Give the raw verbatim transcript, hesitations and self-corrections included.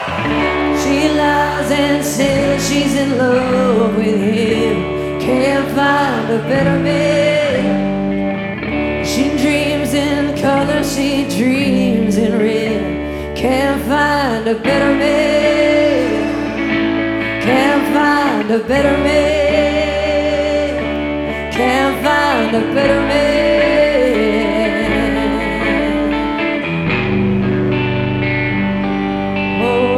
She lies and says she's in love with him. Can't find a better man. She dreams in color, she dreams in red. Can't find a better man. Can't find a better man. Can't find a better man.